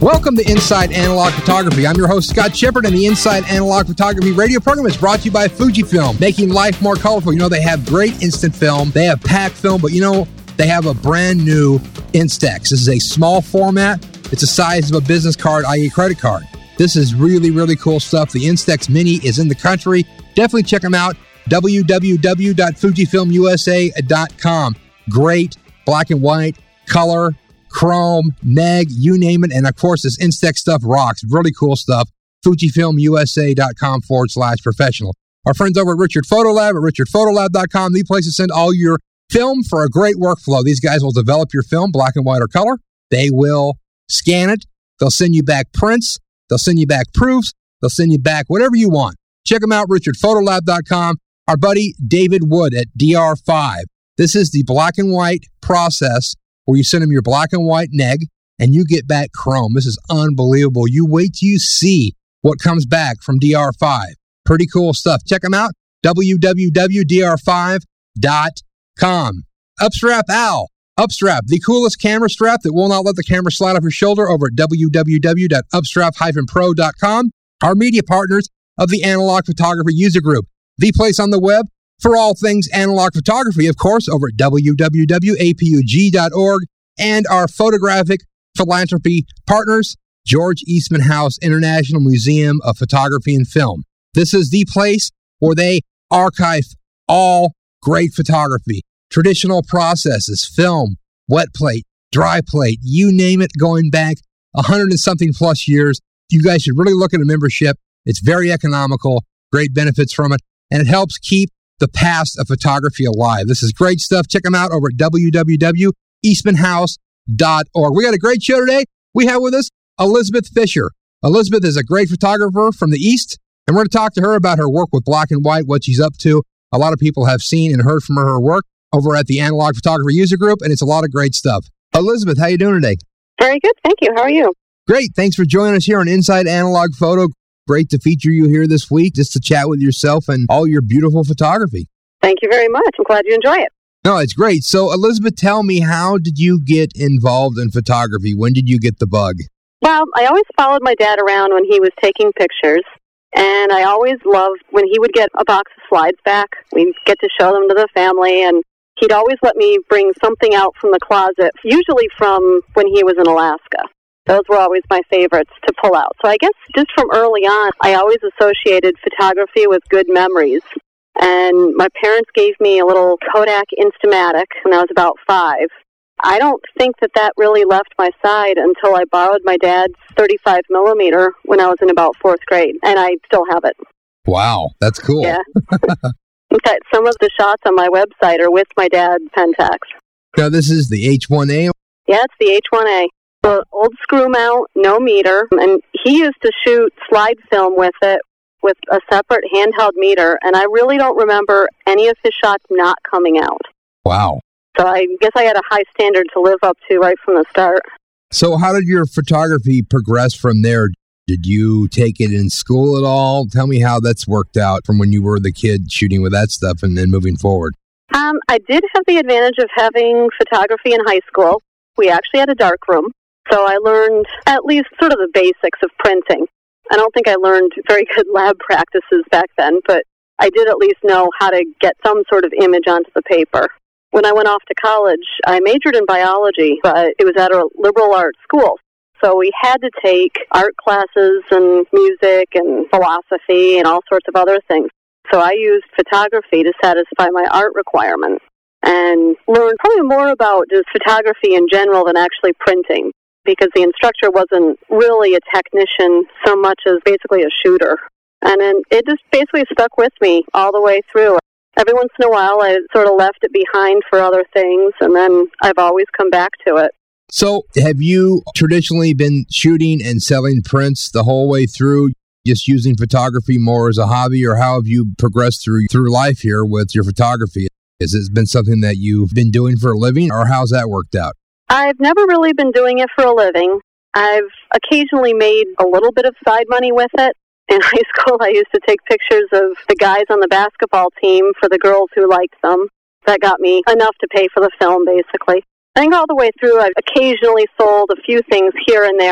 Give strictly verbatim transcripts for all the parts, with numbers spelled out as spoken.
Welcome to Inside Analog Photography. I'm your host, Scott Shepard, and the Inside Analog Photography radio program is brought to you by Fujifilm, making life more colorful. You know, they have great instant film, they have pack film, but you know, they have a brand new Instax. This is a small format. It's the size of a business card, that is a credit card. This is really, really cool stuff. The Instax Mini is in the country. Definitely check them out. w w w dot fujifilm u s a dot com. Great black and white, color, chrome, neg, you name it. And of course, this Instax stuff rocks. Really cool stuff. fujifilm u s a dot com forward slash professional. Our friends over at Richard Photolab at richard photolab dot com, the place to send all your film for a great workflow. These guys will develop your film, black and white or color. They will scan it. They'll send you back prints. They'll send you back proofs. They'll send you back whatever you want. Check them out, richard photolab dot com. Our buddy David Wood at D R five. This is the black and white process where you send them your black and white neg and you get back chrome. This is unbelievable. You wait till you see what comes back from D R five. Pretty cool stuff. Check them out, w w w dot d r five dot com. Upstrap Al. Upstrap, the coolest camera strap that will not let the camera slide off your shoulder, over at w w w dot upstrap dash pro dot com. Our media partners of the Analog Photography User Group, the place on the web for all things analog photography, of course, over at w w w dot a p u g dot org, and our photographic philanthropy partners, George Eastman House International Museum of Photography and Film. This is the place where they archive all great photography, traditional processes, film, wet plate, dry plate, you name it, going back a hundred and something plus years. You guys should really look at a membership. It's very economical, great benefits from it, and it helps keep the past of photography alive. This is great stuff. Check them out over at w w w dot eastman house dot org. We got a great show today. We have with us Elizabeth Fisher. Elizabeth is a great photographer from the East, and we're going to talk to her about her work with black and white, what she's up to. A lot of people have seen and heard from her, her work over at the Analog Photography User Group, and it's a lot of great stuff. Elizabeth, how you doing today? Very good, thank you. How are you? Great. Thanks for joining us here on Inside Analog Photo. Great to feature you here this week, just to chat with yourself and all your beautiful photography. Thank you very much. I'm glad you enjoy it. No, it's great. So, Elizabeth, tell me, how did you get involved in photography? When did you get the bug? Well, I always followed my dad around when he was taking pictures, and I always loved when he would get a box of slides back. We'd get to show them to the family, and he'd always let me bring something out from the closet, usually from when he was in Alaska. Those were always my favorites to pull out. So I guess just from early on, I always associated photography with good memories. And my parents gave me a little Kodak Instamatic when I was about five. I don't think that that really left my side until I borrowed my dad's thirty-five millimeter when I was in about fourth grade, and I still have it. Wow, that's cool. Yeah. In fact, some of the shots on my website are with my dad's Pentax. Now, this is the H one A? Yeah, it's the H one A. The old screw mount, no meter, and he used to shoot slide film with it with a separate handheld meter, and I really don't remember any of his shots not coming out. Wow. So I guess I had a high standard to live up to right from the start. So how did your photography progress from there? Did you take it in school at all? Tell me how that's worked out from when you were the kid shooting with that stuff and then moving forward. Um, I did have the advantage of having photography in high school. We actually had a dark room, so I learned at least sort of the basics of printing. I don't think I learned very good lab practices back then, but I did at least know how to get some sort of image onto the paper. When I went off to college, I majored in biology, but it was at a liberal arts school. So we had to take art classes and music and philosophy and all sorts of other things. So I used photography to satisfy my art requirement and learned probably more about just photography in general than actually printing, because the instructor wasn't really a technician so much as basically a shooter. And then it just basically stuck with me all the way through. Every once in a while, I sort of left it behind for other things, and then I've always come back to it. So have you traditionally been shooting and selling prints the whole way through, just using photography more as a hobby, or how have you progressed through through life here with your photography? Has it been something that you've been doing for a living, or how's that worked out? I've never really been doing it for a living. I've occasionally made a little bit of side money with it. In high school, I used to take pictures of the guys on the basketball team for the girls who liked them. That got me enough to pay for the film, basically. I think all the way through, I've occasionally sold a few things here and there.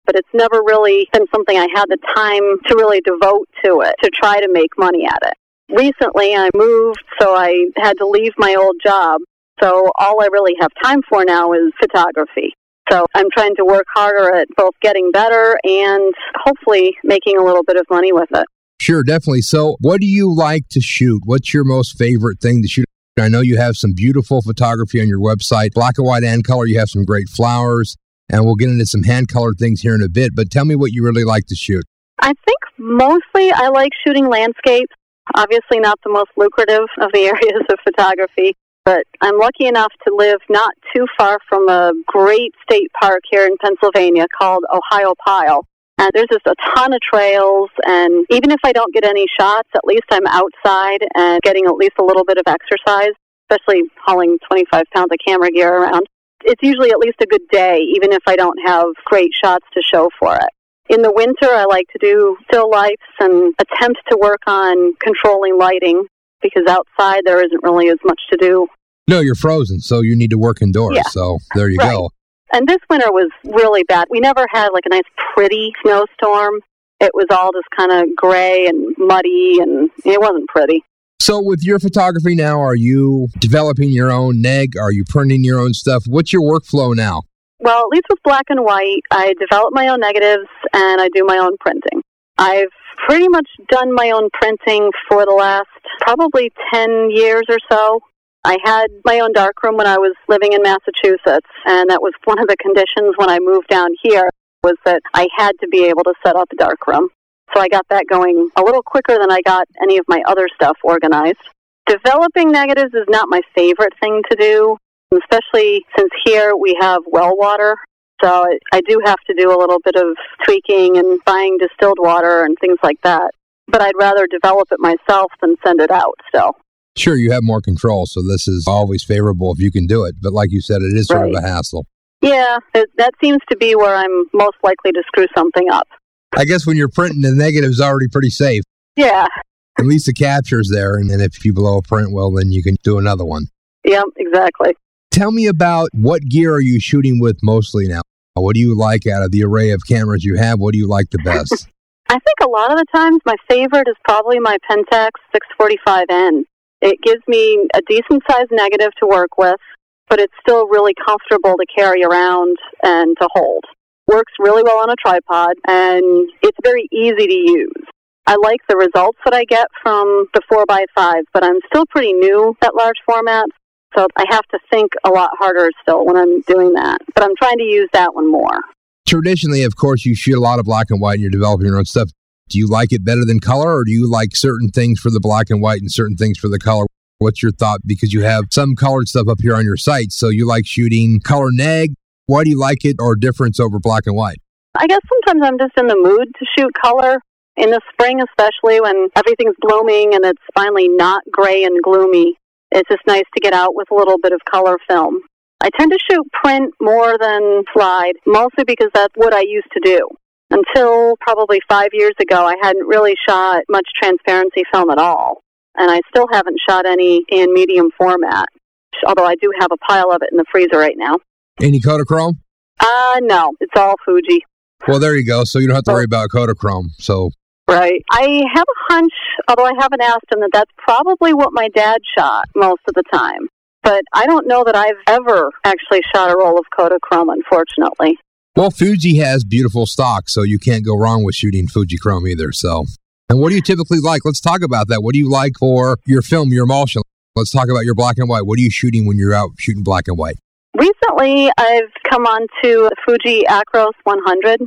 but it's never really been something I had the time to really devote to it, to try to make money at it. Recently, I moved, so I had to leave my old job. So all I really have time for now is photography. So I'm trying to work harder at both getting better and hopefully making a little bit of money with it. Sure, definitely. So what do you like to shoot? What's your most favorite thing to shoot? I know you have some beautiful photography on your website, black and white and color. You have some great flowers, and we'll get into some hand-colored things here in a bit. But tell me what you really like to shoot. I think mostly I like shooting landscapes. Obviously not the most lucrative of the areas of photography, but I'm lucky enough to live not too far from a great state park here in Pennsylvania called Ohiopyle. And there's just a ton of trails, and even if I don't get any shots, at least I'm outside and getting at least a little bit of exercise, especially hauling twenty-five pounds of camera gear around. It's usually at least a good day, even if I don't have great shots to show for it. In the winter, I like to do still lifes and attempt to work on controlling lighting, because outside there isn't really as much to do. No, you're frozen, so you need to work indoors. Yeah. So there you Right. go. And this winter was really bad. We never had like a nice pretty snowstorm. It was all just kind of gray and muddy, and it wasn't pretty. So with your photography now, are you developing your own neg? Are you printing your own stuff? What's your workflow now? Well, at least with black and white, I develop my own negatives and I do my own printing. I've pretty much done my own printing for the last probably ten years or so. I had my own darkroom when I was living in Massachusetts, and that was one of the conditions when I moved down here, was that I had to be able to set up a darkroom. So I got that going a little quicker than I got any of my other stuff organized. Developing negatives is not my favorite thing to do, especially since here we have well water. So I do have to do a little bit of tweaking and buying distilled water and things like that. But I'd rather develop it myself than send it out still. Sure, you have more control, so this is always favorable if you can do it. But like you said, it is sort Right. of a hassle. Yeah, it, that seems to be where I'm most likely to screw something up. I guess when you're printing, the negative's already pretty safe. Yeah. At least the capture's there, and then if you blow a print, well, then you can do another one. Yep, exactly. Tell me about what gear are you shooting with mostly now? What do you like out of the array of cameras you have? What do you like the best? I think a lot of the times my favorite is probably my Pentax six forty-five N. It gives me a decent-sized negative to work with, but it's still really comfortable to carry around and to hold. Works really well on a tripod, and it's very easy to use. I like the results that I get from the four by five, but I'm still pretty new at large formats, so I have to think a lot harder still when I'm doing that. But I'm trying to use that one more. Traditionally, of course, you shoot a lot of black and white and you're developing your own stuff. Do you like it better than color, or do you like certain things for the black and white and certain things for the color? What's your thought? Because you have some colored stuff up here on your site, so you like shooting color neg. Why do you like it or difference over black and white? I guess sometimes I'm just in the mood to shoot color. In the spring especially, when everything's blooming and it's finally not gray and gloomy, it's just nice to get out with a little bit of color film. I tend to shoot print more than slide, mostly because that's what I used to do. Until probably five years ago, I hadn't really shot much transparency film at all. And I still haven't shot any in medium format, although I do have a pile of it in the freezer right now. Any Kodachrome? Uh, no, it's all Fuji. Well, there you go. So you don't have to worry about Kodachrome. So Right. I have a hunch, although I haven't asked him, that that's probably what my dad shot most of the time. But I don't know that I've ever actually shot a roll of Kodachrome, unfortunately. Well, Fuji has beautiful stock, so you can't go wrong with shooting Fujichrome either. So, and what do you typically like? Let's talk about that. What do you like for your film, your emulsion? Let's talk about your black and white. What are you shooting when you're out shooting black and white? Recently, I've come on to the Fuji Acros one hundred,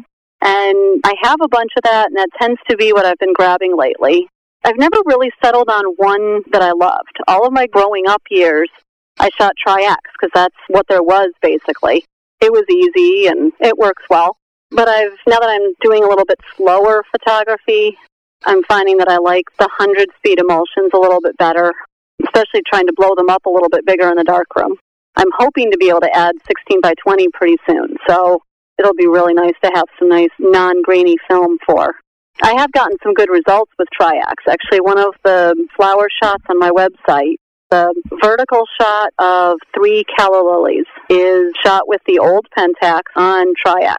and I have a bunch of that, and that tends to be what I've been grabbing lately. I've never really settled on one that I loved. All of my growing up years, I shot Tri-X, because that's what there was, basically. It was easy, and it works well. But I've now that I'm doing a little bit slower photography, I'm finding that I like the one hundred speed emulsions a little bit better, especially trying to blow them up a little bit bigger in the darkroom. I'm hoping to be able to add sixteen by twenty pretty soon, so it'll be really nice to have some nice non-grainy film for. I have gotten some good results with Tri-X. Actually, one of the flower shots on my website, the vertical shot of three calla lilies, is shot with the old Pentax on Tri-X.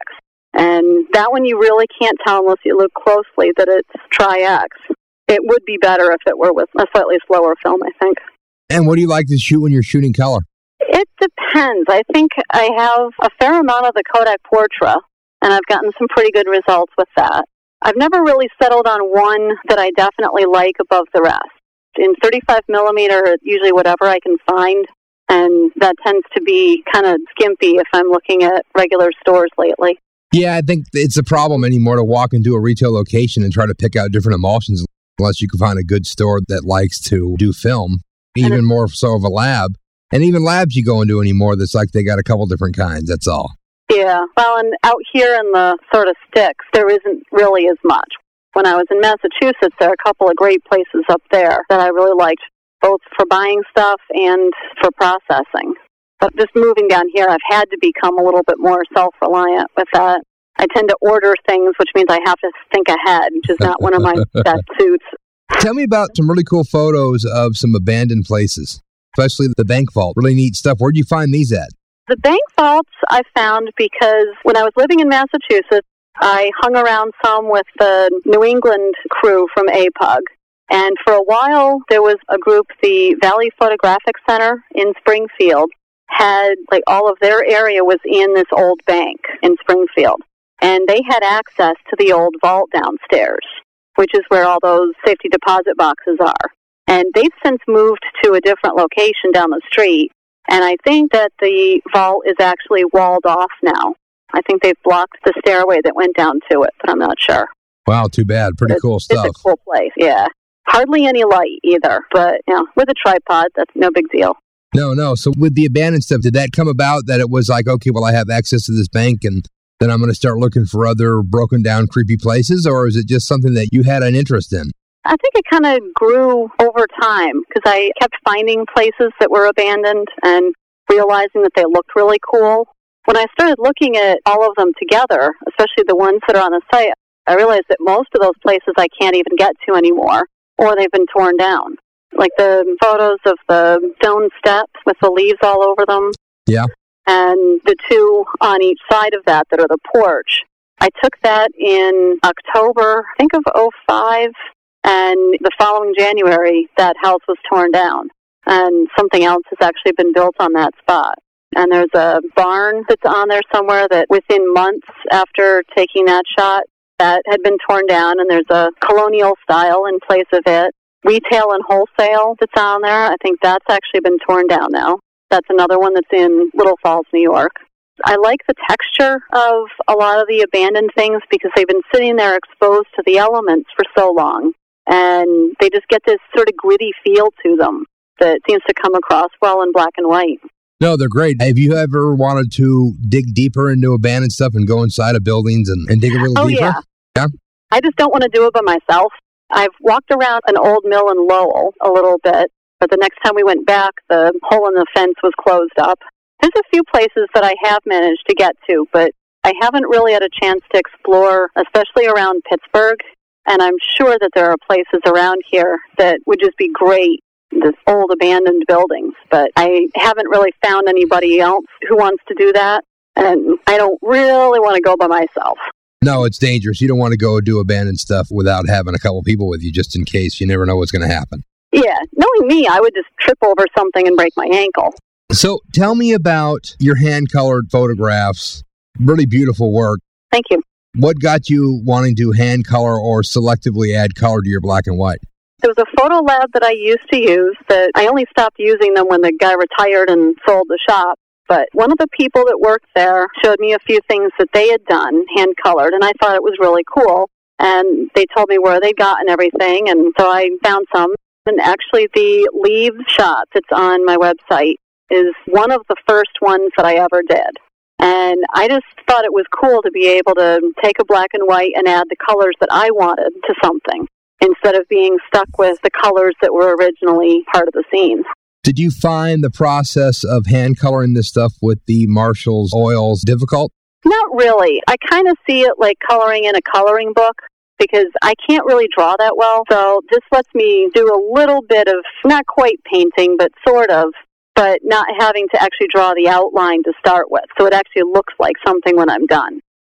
And that one you really can't tell unless you look closely that it's Tri-X. It would be better if it were with a slightly slower film, I think. And what do you like to shoot when you're shooting color? It depends. I think I have a fair amount of the Kodak Portra, and I've gotten some pretty good results with that. I've never really settled on one that I definitely like above the rest. In thirty-five millimeter, it's usually whatever I can find, and that tends to be kind of skimpy if I'm looking at regular stores lately. Yeah, I think it's a problem anymore to walk into a retail location and try to pick out different emulsions unless you can find a good store that likes to do film, even more so of a lab. And even labs you go into anymore, that's like they got a couple different kinds, that's all. Yeah, well, and out here in the sort of sticks, there isn't really as much. When I was in Massachusetts, there are a couple of great places up there that I really liked, both for buying stuff and for processing. But just moving down here, I've had to become a little bit more self-reliant with that. I tend to order things, which means I have to think ahead, which is not one of my best suits. Tell me about some really cool photos of some abandoned places, especially the bank vault. Really neat stuff. Where'd you find these at? The bank vaults I found because when I was living in Massachusetts, I hung around some with the New England crew from A P U G. And for a while, there was a group, the Valley Photographic Center in Springfield, had, like, all of their area was in this old bank in Springfield. And they had access to the old vault downstairs, which is where all those safety deposit boxes are. And they've since moved to a different location down the street. And I think that the vault is actually walled off now. I think they've blocked the stairway that went down to it, but I'm not sure. Wow, too bad. Pretty it's, cool stuff. It's a cool place, yeah. Hardly any light either, but, you know, with a tripod, that's no big deal. No, no. So with the abandoned stuff, did that come about that it was like, okay, well, I have access to this bank and then I'm going to start looking for other broken down, creepy places? Or is it just something that you had an interest in? I think it kind of grew over time because I kept finding places that were abandoned and realizing that they looked really cool. When I started looking at all of them together, especially the ones that are on the site, I realized that most of those places I can't even get to anymore, or they've been torn down. Like the photos of the stone steps with the leaves all over them. Yeah. And the two on each side of that that are the porch. I took that in October, I think of oh five, and the following January, that house was torn down. And something else has actually been built on that spot. And there's a barn that's on there somewhere that within months after taking that shot, that had been torn down, and there's a colonial style in place of it. Retail and wholesale that's on there, I think that's actually been torn down now. That's another one that's in Little Falls, New York. I like the texture of a lot of the abandoned things because they've been sitting there exposed to the elements for so long. And they just get this sort of gritty feel to them that seems to come across well in black and white. No, they're great. Have you ever wanted to dig deeper into abandoned stuff and go inside of buildings and, and dig a little oh, deeper? Yeah. yeah. I just don't want to do it by myself. I've walked around an old mill in Lowell a little bit, but the next time we went back, the hole in the fence was closed up. There's a few places that I have managed to get to, but I haven't really had a chance to explore, especially around Pittsburgh. And I'm sure that there are places around here that would just be great, this old abandoned buildings. But I haven't really found anybody else who wants to do that. And I don't really want to go by myself. No, it's dangerous. You don't want to go do abandoned stuff without having a couple people with you just in case. You never know what's going to happen. Yeah. Knowing me, I would just trip over something and break my ankle. So tell me about your hand-colored photographs. Really beautiful work. Thank you. What got you wanting to hand color or selectively add color to your black and white? There was a photo lab that I used to use that I only stopped using them when the guy retired and sold the shop. But one of the people that worked there showed me a few things that they had done, hand-colored, and I thought it was really cool. And they told me where they'd gotten everything, and so I found some. And actually, the leaves shot that's on my website is one of the first ones that I ever did. And I just thought it was cool to be able to take a black and white and add the colors that I wanted to something, instead of being stuck with the colors that were originally part of the scene. Did you find the process of hand coloring this stuff with the Marshall's oils difficult? Not really. I kind of see it like coloring in a coloring book because I can't really draw that well. So this lets me do a little bit of, not quite painting, but sort of, but not having to actually draw the outline to start with. So it actually looks like something when I'm done.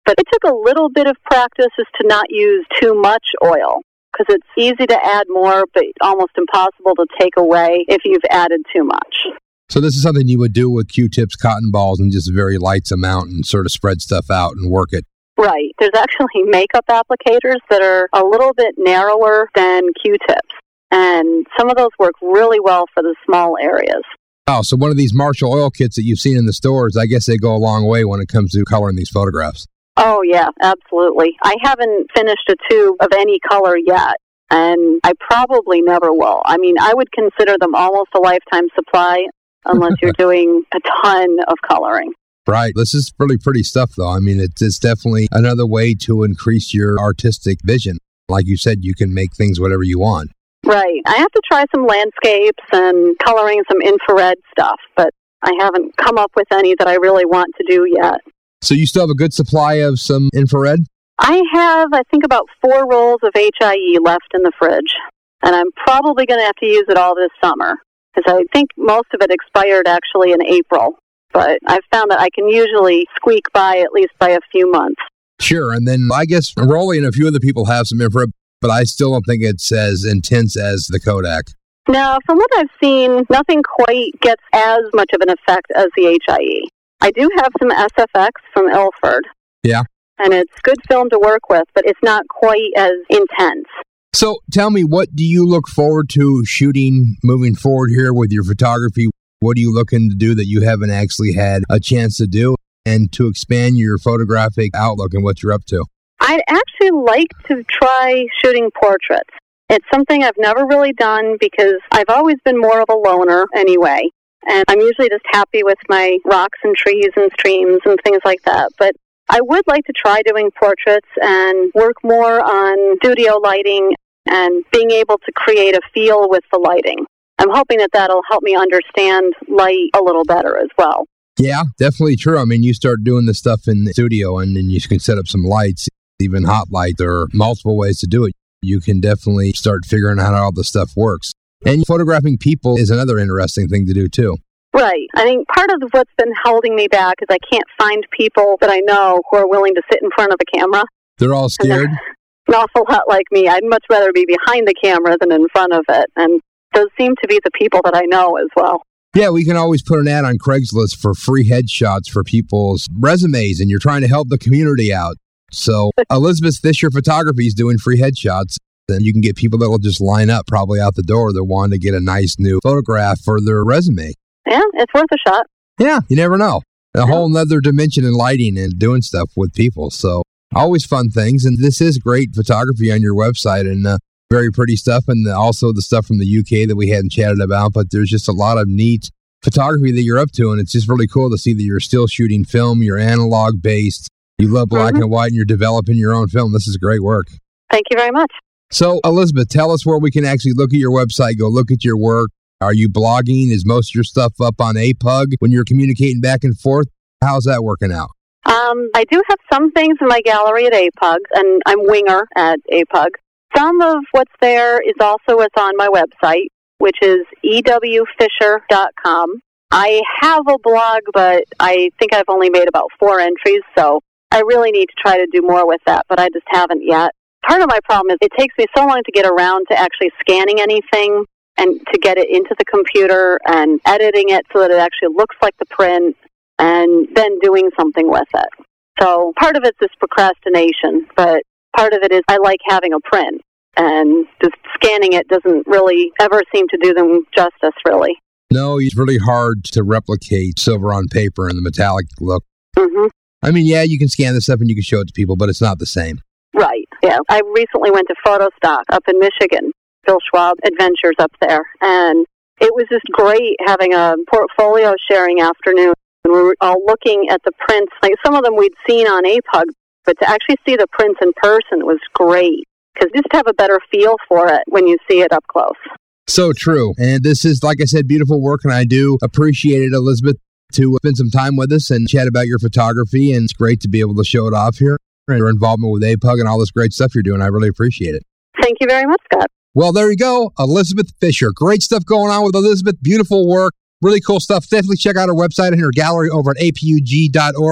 But it took a little bit of practice is to not use too much oil, because it's easy to add more, but almost impossible to take away if you've added too much. So this is something you would do with Q-tips, cotton balls, and just a very light amount and sort of spread stuff out and work it. Right. There's actually makeup applicators that are a little bit narrower than Q-tips, and some of those work really well for the small areas. Oh, so one of these Marshall oil kits that you've seen in the stores, I guess they go a long way when it comes to coloring these photographs. Oh, yeah, absolutely. I haven't finished a tube of any color yet, and I probably never will. I mean, I would consider them almost a lifetime supply unless you're doing a ton of coloring. Right. This is really pretty stuff, though. I mean, it's, it's definitely another way to increase your artistic vision. Like you said, you can make things whatever you want. Right. I have to try some landscapes and coloring some infrared stuff, but I haven't come up with any that I really want to do yet. So you still have a good supply of some infrared? I have, I think, about four rolls of H I E left in the fridge, and I'm probably going to have to use it all this summer, because I think most of it expired actually in April, but I've found that I can usually squeak by at least by a few months. Sure, and then I guess Rolly and a few other people have some infrared, but I still don't think it's as intense as the Kodak. Now, from what I've seen, nothing quite gets as much of an effect as the H I E. I do have some S F X from Ilford. Yeah. And it's good film to work with, but it's not quite as intense. So tell me, what do you look forward to shooting moving forward here with your photography? What are you looking to do that you haven't actually had a chance to do, and to expand your photographic outlook and what you're up to? I'd actually like to try shooting portraits. It's something I've never really done because I've always been more of a loner anyway. And I'm usually just happy with my rocks and trees and streams and things like that. But I would like to try doing portraits and work more on studio lighting and being able to create a feel with the lighting. I'm hoping that that'll help me understand light a little better as well. Yeah, definitely true. I mean, you start doing this stuff in the studio and then you can set up some lights, even hot light. There are multiple ways to do it. You can definitely start figuring out how all the stuff works. And photographing people is another interesting thing to do, too. Right. I think part of what's been holding me back is I can't find people that I know who are willing to sit in front of a camera. They're all scared? An awful lot like me. I'd much rather be behind the camera than in front of it. And those seem to be the people that I know as well. Yeah, we can always put an ad on Craigslist for free headshots for people's resumes, and you're trying to help the community out. So Elizabeth Fisher Photography is doing free headshots. Then you can get people that will just line up probably out the door that want to get a nice new photograph for their resume. Yeah, it's worth a shot. Yeah, you never know. A yeah. whole nother dimension in lighting and doing stuff with people. So always fun things. And this is great photography on your website and uh, very pretty stuff. And also the stuff from the U K that we hadn't chatted about. But there's just a lot of neat photography that you're up to. And it's just really cool to see that you're still shooting film. You're analog based. You love black mm-hmm. and white and you're developing your own film. This is great work. Thank you very much. So, Elizabeth, tell us where we can actually look at your website, go look at your work. Are you blogging? Is most of your stuff up on A P U G when you're communicating back and forth? How's that working out? Um, I do have some things in my gallery at A P U G, and I'm winger at A P U G. Some of what's there is also what's on my website, which is e w fisher dot com. I have a blog, but I think I've only made about four entries, so I really need to try to do more with that, but I just haven't yet. Part of my problem is it takes me so long to get around to actually scanning anything and to get it into the computer and editing it so that it actually looks like the print and then doing something with it. So part of it's this procrastination, but part of it is I like having a print, and just scanning it doesn't really ever seem to do them justice, really. No, it's really hard to replicate silver on paper and the metallic look. Mm-hmm. I mean, yeah, you can scan this stuff and you can show it to people, but it's not the same. Right, yeah. I recently went to Photostock up in Michigan, Bill Schwab Adventures up there, and it was just great having a portfolio sharing afternoon. And we were all looking at the prints, like some of them we'd seen on A P U G, but to actually see the prints in person was great, because you just have a better feel for it when you see it up close. So true. And this is, like I said, beautiful work, and I do appreciate it, Elizabeth, to spend some time with us and chat about your photography, and it's great to be able to show it off here. And your involvement with A P U G and all this great stuff you're doing. I really appreciate it. Thank you very much, Scott. Well, there you go. Elizabeth Fisher. Great stuff going on with Elizabeth. Beautiful work. Really cool stuff. Definitely check out her website and her gallery over at A P U G dot org.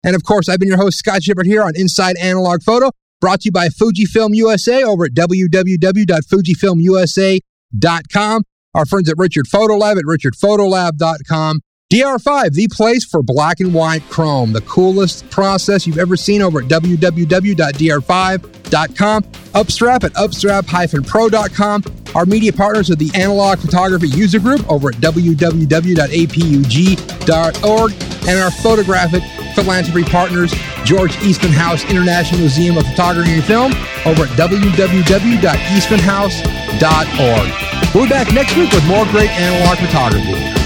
And of course, I've been your host, Scott Shepard, here on Inside Analog Photo, brought to you by Fujifilm U S A over at w w w dot fujifilm u s a dot com. Our friends at Richard Photolab at richard photolab dot com. D R five, the place for black and white chrome, the coolest process you've ever seen over at w w w dot d r five dot com. Upstrap at upstrap dash pro dot com. Our media partners are the Analog Photography User Group over at w w w dot a p u g dot org. And our photographic philanthropy partners, George Eastman House International Museum of Photography and Film over at w w w dot eastman house dot org. We'll be back next week with more great analog photography.